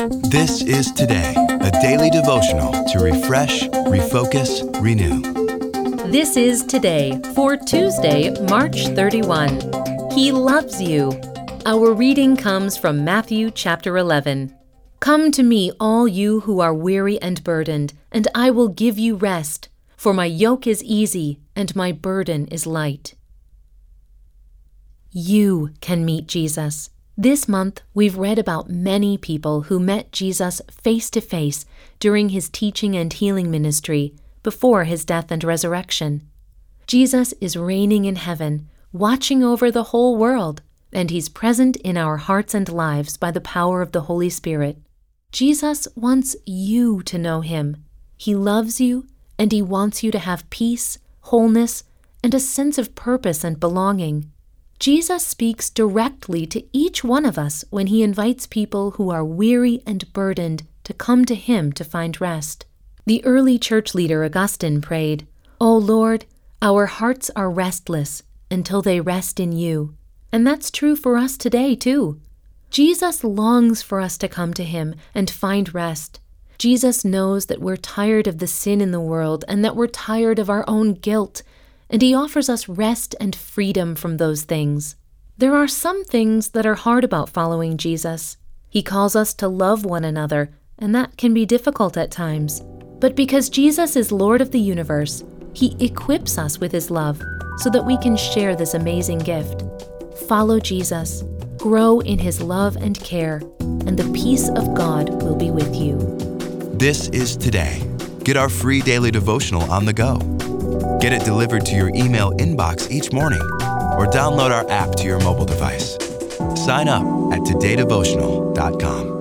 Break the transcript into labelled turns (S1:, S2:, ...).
S1: This is Today, a daily devotional to refresh, refocus, renew.
S2: This is Today for Tuesday, March 31. He loves you. Our reading comes from Matthew chapter 11. Come to me, all you who are weary and burdened, and I will give you rest, for my yoke is easy and my burden is light. You can meet Jesus. This month, we've read about many people who met Jesus face to face during his teaching and healing ministry before his death and resurrection. Jesus is reigning in heaven, watching over the whole world, and he's present in our hearts and lives by the power of the Holy Spirit. Jesus wants you to know him. He loves you, and he wants you to have peace, wholeness, and a sense of purpose and belonging. Jesus speaks directly to each one of us when he invites people who are weary and burdened to come to him to find rest. The early church leader Augustine prayed, "O Lord, our hearts are restless until they rest in you." And that's true for us today, too. Jesus longs for us to come to him and find rest. Jesus knows that we're tired of the sin in the world and that we're tired of our own guilt, and he offers us rest and freedom from those things. There are some things that are hard about following Jesus. He calls us to love one another, and that can be difficult at times. But because Jesus is Lord of the universe, he equips us with his love so that we can share this amazing gift. Follow Jesus, grow in his love and care, and the peace of God will be with you.
S1: This is Today. Get our free daily devotional on the go. Get it delivered to your email inbox each morning, or download our app to your mobile device. Sign up at todaydevotional.com.